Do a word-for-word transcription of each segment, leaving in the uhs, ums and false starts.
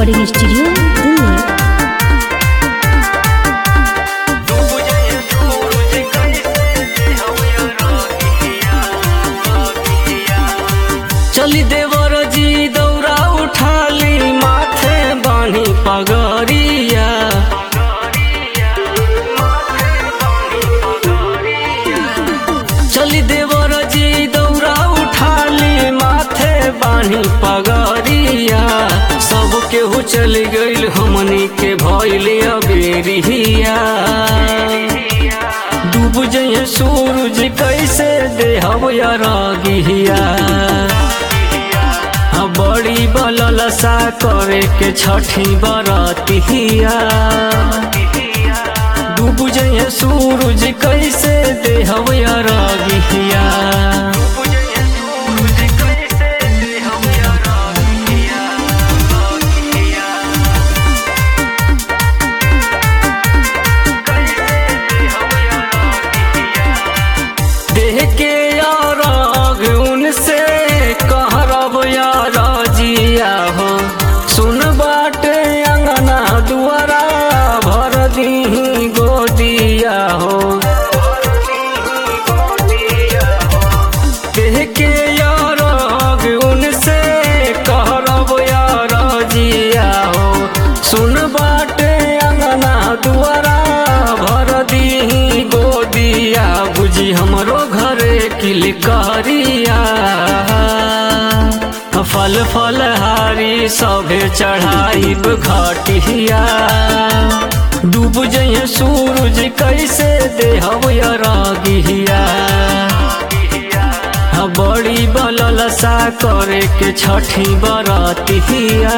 Recording studio Delhi. चली देवर जी दौरा उठाली माथे बानी पगरिया। चली देवर जी दौरा उठाली माथे बानी पगरिया। सब केहू चल गइल हमनी के भइल अबेरिया। डूब जइए सूरज कैसे देहब अरगिया। बड़ी बललसा करे के छठी बरतिया। डूब जइए सूरज कैसे देहब अरगिया। देह के अरग उनसे कहरब रजिया हो। सुन बाटे अंगना दुआरा भर दीही गोदिया हो। देह के अरग उनसे कहरब रजिया हो। सुन बाटे अंगना दुआरा भर दीही गोदिया। बुझी हमरो घरे किलकारिया। फल फल हारी सभे चढ़ाई घटिया। डूब जइए सूरज कैसे देहब अरगिया। बड़ी बललसा करे के छठी बरतिया।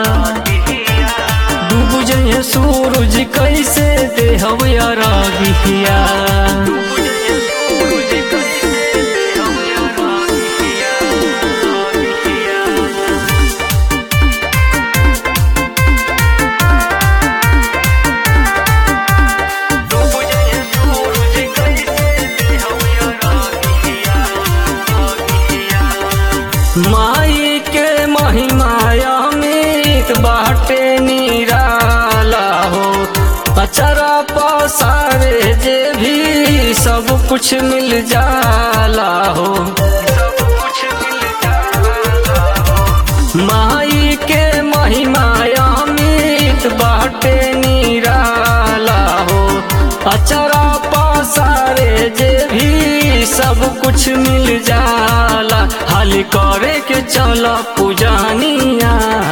डूब जइए सूरज कैसे देहब अरगिया। माई के महिमा अमित बाटे निराला हो। अचरा पसारे जे भी सब कुछ मिल जाला हो। माई के महिमा अमित बाटे निराला हो। अचरा पसारे जे भी सब कुछ मिल जाला। हाली करे के चल पूजानिया।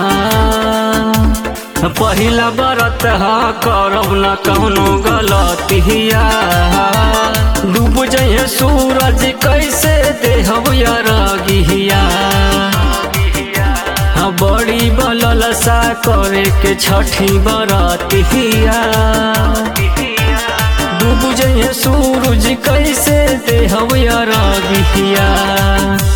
पहिला बरत हा करब न कौनो गलतिया। डूब जइए सूरज कैसे देहब अरगिया। बड़ी बललसा करे के छठी बरतिया। डूब जइए सूरज कैसे देहब अरगिया।